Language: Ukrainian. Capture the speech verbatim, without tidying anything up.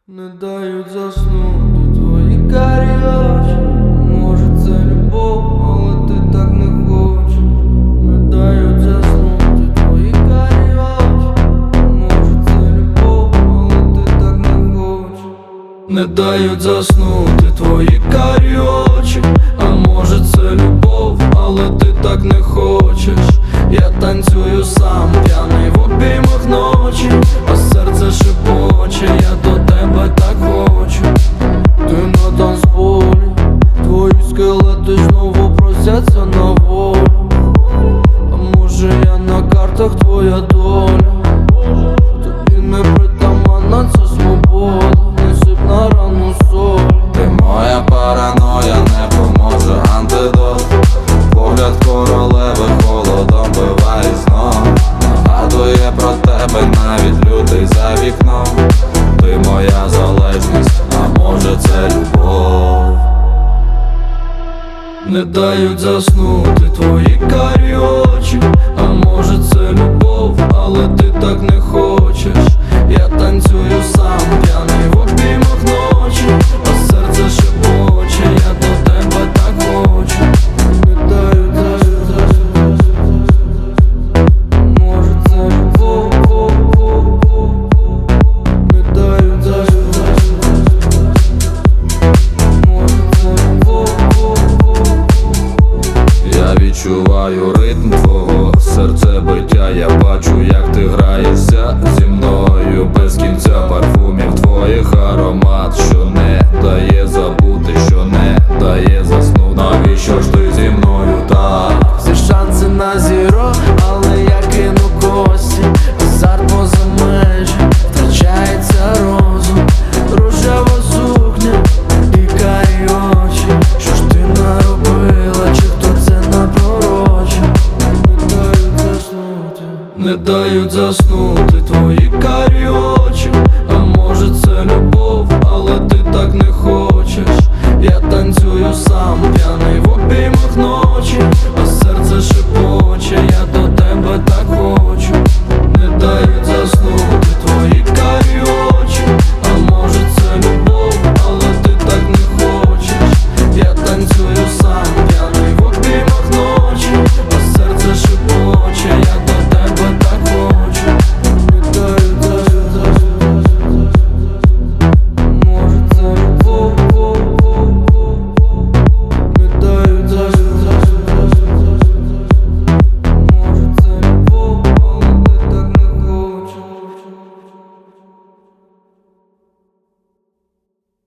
Не дають заснути твої карі очі. Може це любов, але ти так не хочеш. Не дають заснути твої карі очі. Може це любов, але ти так не хочеш. Не дають заснути твої карі очі. А може це любов, але ти так не хочеш. Я танцюю сам, п'яний в обіймах ночі, а серце шепоче, я до тебе так хочу. Ти на танцполі, твої скелети знову просяться на волю. А може я на картах твоя доля. Тобі не притаманна ця свобода, не сип на рану соль. Ти моя параноя, не поможе антидот. Погляд королеви холодом биває знов. Нагадує про тебе навіть лютий за вікном. Ти моя залежність, а може це любов. Не дають заснути твої карі очі. А може це любов, але ти так не хочеш.